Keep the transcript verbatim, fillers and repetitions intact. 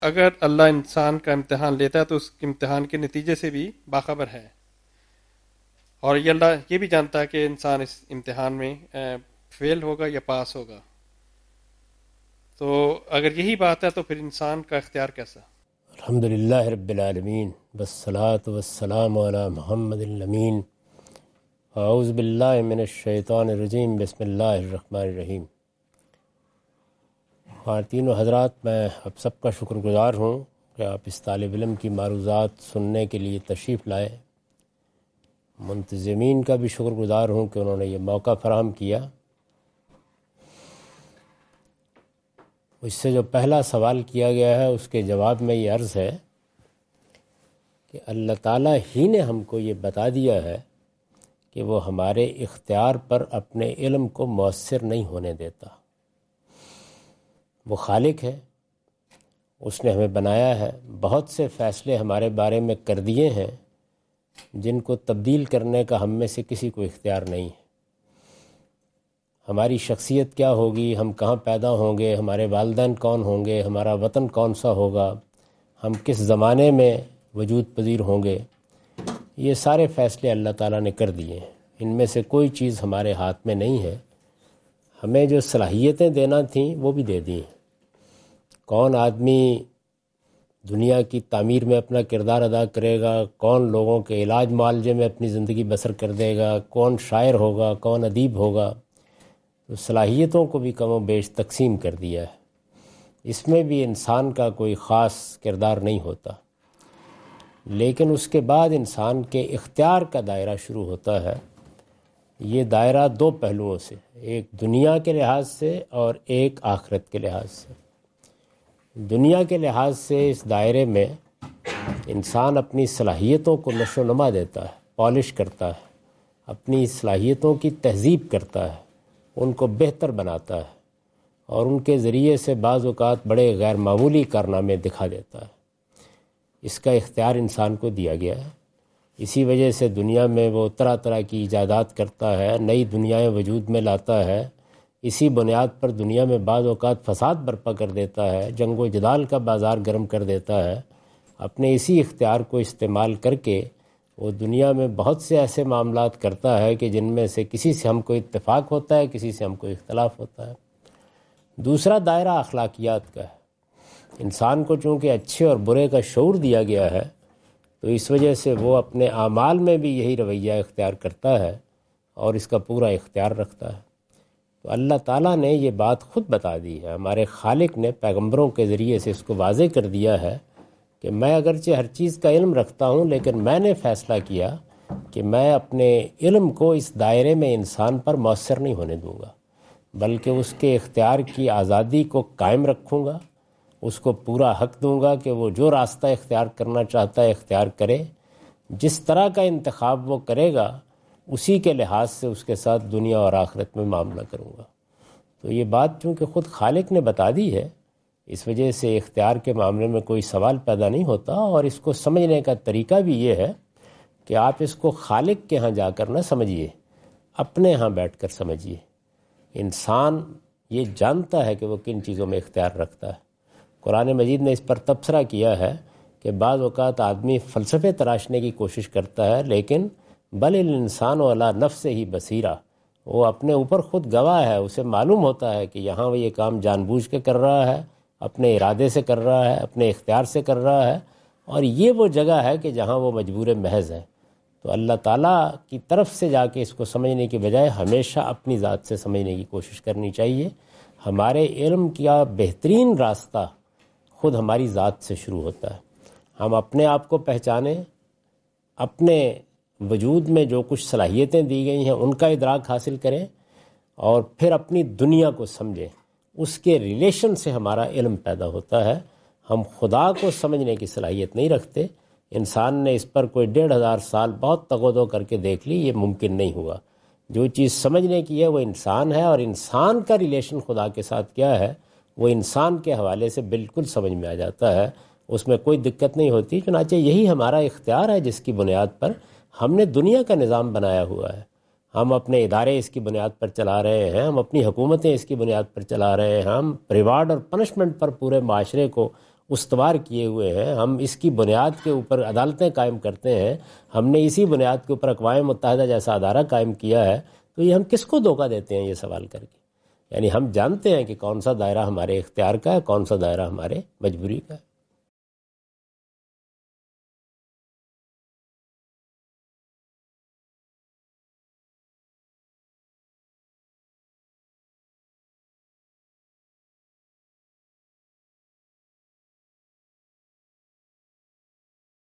اگر اللہ انسان کا امتحان لیتا ہے تو اس امتحان کے نتیجے سے بھی باخبر ہے، اور یہ اللہ یہ بھی جانتا ہے کہ انسان اس امتحان میں فیل ہوگا یا پاس ہوگا. تو اگر یہی بات ہے تو پھر انسان کا اختیار کیسا؟ الحمد للہ رب العالمین والصلاة والسلام علی محمد الامین. اعوذ باللہ من الشیطان الرجیم. بسم اللہ الرحمن الرحیم. خواتین و حضرات، میں آپ سب کا شکر گزار ہوں کہ آپ اس طالب علم کی معروضات سننے کے لیے تشریف لائے. منتظمین کا بھی شکر گزار ہوں کہ انہوں نے یہ موقع فراہم کیا. اس سے جو پہلا سوال کیا گیا ہے اس کے جواب میں یہ عرض ہے کہ اللہ تعالیٰ ہی نے ہم کو یہ بتا دیا ہے کہ وہ ہمارے اختیار پر اپنے علم کو مؤثر نہیں ہونے دیتا. وہ خالق ہے، اس نے ہمیں بنایا ہے، بہت سے فیصلے ہمارے بارے میں کر دیے ہیں جن کو تبدیل کرنے کا ہم میں سے کسی کو اختیار نہیں ہے. ہماری شخصیت کیا ہوگی، ہم کہاں پیدا ہوں گے، ہمارے والدین کون ہوں گے، ہمارا وطن کون سا ہوگا، ہم کس زمانے میں وجود پذیر ہوں گے، یہ سارے فیصلے اللہ تعالیٰ نے کر دیے ہیں. ان میں سے کوئی چیز ہمارے ہاتھ میں نہیں ہے. ہمیں جو صلاحیتیں دینا تھیں وہ بھی دے دی ہیں. کون آدمی دنیا کی تعمیر میں اپنا کردار ادا کرے گا، کون لوگوں کے علاج معالجے میں اپنی زندگی بسر کر دے گا، کون شاعر ہوگا، کون ادیب ہوگا، تو صلاحیتوں کو بھی کم و بیش تقسیم کر دیا ہے. اس میں بھی انسان کا کوئی خاص کردار نہیں ہوتا. لیکن اس کے بعد انسان کے اختیار کا دائرہ شروع ہوتا ہے. یہ دائرہ دو پہلوؤں سے، ایک دنیا کے لحاظ سے اور ایک آخرت کے لحاظ سے. دنیا کے لحاظ سے اس دائرے میں انسان اپنی صلاحیتوں کو نشو و نما دیتا ہے، پالش کرتا ہے، اپنی صلاحیتوں کی تہذیب کرتا ہے، ان کو بہتر بناتا ہے اور ان کے ذریعے سے بعض اوقات بڑے غیر معمولی کارنامے دکھا دیتا ہے. اس کا اختیار انسان کو دیا گیا ہے. اسی وجہ سے دنیا میں وہ طرح طرح کی ایجادات کرتا ہے، نئی دنیایں وجود میں لاتا ہے. اسی بنیاد پر دنیا میں بعض اوقات فساد برپا کر دیتا ہے، جنگ و جدال کا بازار گرم کر دیتا ہے. اپنے اسی اختیار کو استعمال کر کے وہ دنیا میں بہت سے ایسے معاملات کرتا ہے کہ جن میں سے کسی سے ہم کو اتفاق ہوتا ہے، کسی سے ہم کو اختلاف ہوتا ہے. دوسرا دائرہ اخلاقیات کا ہے. انسان کو چونکہ اچھے اور برے کا شعور دیا گیا ہے تو اس وجہ سے وہ اپنے اعمال میں بھی یہی رویہ اختیار کرتا ہے اور اس کا پورا اختیار رکھتا ہے. تو اللہ تعالیٰ نے یہ بات خود بتا دی ہے، ہمارے خالق نے پیغمبروں کے ذریعے سے اس کو واضح کر دیا ہے کہ میں اگرچہ ہر چیز کا علم رکھتا ہوں، لیکن میں نے فیصلہ کیا کہ میں اپنے علم کو اس دائرے میں انسان پر مؤثر نہیں ہونے دوں گا، بلکہ اس کے اختیار کی آزادی کو قائم رکھوں گا. اس کو پورا حق دوں گا کہ وہ جو راستہ اختیار کرنا چاہتا ہے اختیار کرے. جس طرح کا انتخاب وہ کرے گا اسی کے لحاظ سے اس کے ساتھ دنیا اور آخرت میں معاملہ کروں گا. تو یہ بات چونکہ خود خالق نے بتا دی ہے، اس وجہ سے اختیار کے معاملے میں کوئی سوال پیدا نہیں ہوتا. اور اس کو سمجھنے کا طریقہ بھی یہ ہے کہ آپ اس کو خالق کے ہاں جا کر نہ سمجھیے، اپنے ہاں بیٹھ کر سمجھیے. انسان یہ جانتا ہے کہ وہ کن چیزوں میں اختیار رکھتا ہے. قرآن مجید نے اس پر تبصرہ کیا ہے کہ بعض اوقات آدمی فلسفے تراشنے کی کوشش کرتا ہے، لیکن بل الانسان علی نفسہ ہی بصیرہ، وہ اپنے اوپر خود گواہ ہے. اسے معلوم ہوتا ہے کہ یہاں وہ یہ کام جان بوجھ کے کر رہا ہے، اپنے ارادے سے کر رہا ہے، اپنے اختیار سے کر رہا ہے، اور یہ وہ جگہ ہے کہ جہاں وہ مجبور محض ہے. تو اللہ تعالیٰ کی طرف سے جا کے اس کو سمجھنے کی بجائے ہمیشہ اپنی ذات سے سمجھنے کی کوشش کرنی چاہیے. ہمارے علم کا بہترین راستہ خود ہماری ذات سے شروع ہوتا ہے. ہم اپنے آپ کو پہچانیں، اپنے وجود میں جو کچھ صلاحیتیں دی گئی ہیں ان کا ادراک حاصل کریں، اور پھر اپنی دنیا کو سمجھیں. اس کے ریلیشن سے ہمارا علم پیدا ہوتا ہے. ہم خدا کو سمجھنے کی صلاحیت نہیں رکھتے. انسان نے اس پر کوئی ڈیڑھ ہزار سال بہت تغودو کر کے دیکھ لی، یہ ممکن نہیں ہوا. جو چیز سمجھنے کی ہے وہ انسان ہے، اور انسان کا ریلیشن خدا کے ساتھ کیا ہے وہ انسان کے حوالے سے بالکل سمجھ میں آ جاتا ہے. اس میں کوئی دقت نہیں ہوتی. چنانچہ یہی ہمارا اختیار ہے جس کی بنیاد پر ہم نے دنیا کا نظام بنایا ہوا ہے. ہم اپنے ادارے اس کی بنیاد پر چلا رہے ہیں، ہم اپنی حکومتیں اس کی بنیاد پر چلا رہے ہیں، ہم ریوارڈ اور پنشمنٹ پر پورے معاشرے کو استوار کیے ہوئے ہیں، ہم اس کی بنیاد کے اوپر عدالتیں قائم کرتے ہیں، ہم نے اسی بنیاد کے اوپر اقوام متحدہ جیسا ادارہ قائم کیا ہے، تو یہ ہم کس کو دھوکہ دیتے ہیں یہ سوال کر کے؟ یعنی ہم جانتے ہیں کہ کون سا دائرہ ہمارے اختیار کا ہے، کون سا دائرہ ہمارے مجبوری کا ہے۔